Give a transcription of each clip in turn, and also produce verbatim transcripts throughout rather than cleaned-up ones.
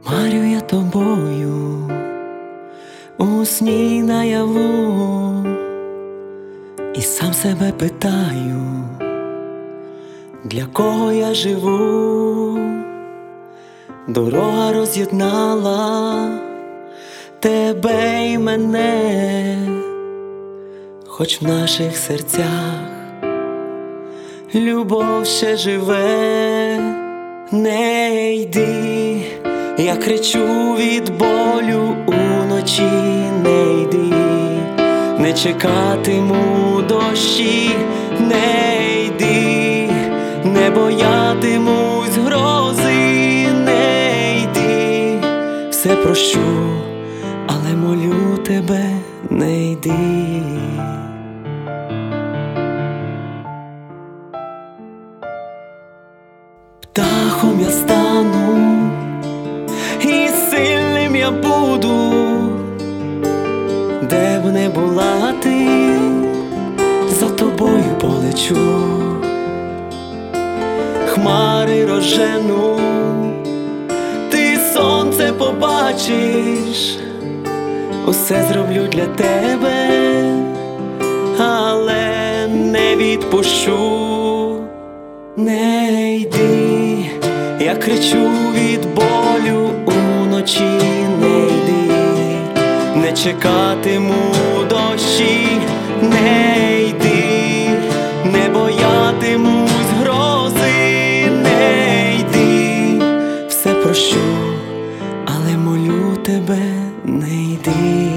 Марю я тобою у сні наяву, і сам себе питаю, для кого я живу. Дорога роз'єднала тебе і мене, хоч в наших серцях любов ще живе. Не йди, я кричу від болю уночі, не йди, не чекатиму дощі, не йди, не боятимусь грози, не йди, все прощу, але молю тебе, не йди. Птахом я стану, і сильним я буду, де б не була ти, за тобою полечу. Хмари розжену, ти сонце побачиш, усе зроблю для тебе, але не відпущу. Не йди, я кричу від болю уночі, не йди, не чекатиму дощі, не йди, не боятимусь грози, не йди, все прощу, але молю тебе, не йди.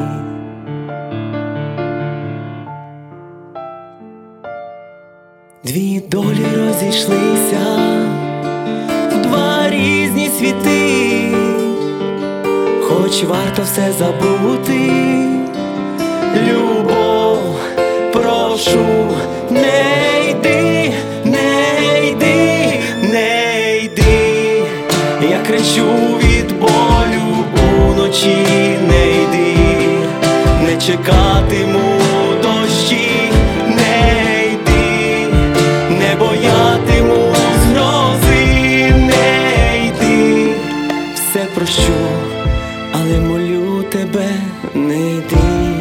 Дві долі розійшлися в два різні світи, хоч варто все забути. Любов, прошу, не йди, не йди, не йди, я кричу від болю уночі, не йди, не чекатиму дощі, не йди, не боятимусь грози, не йди, все прощу, але молю тебе, не йди.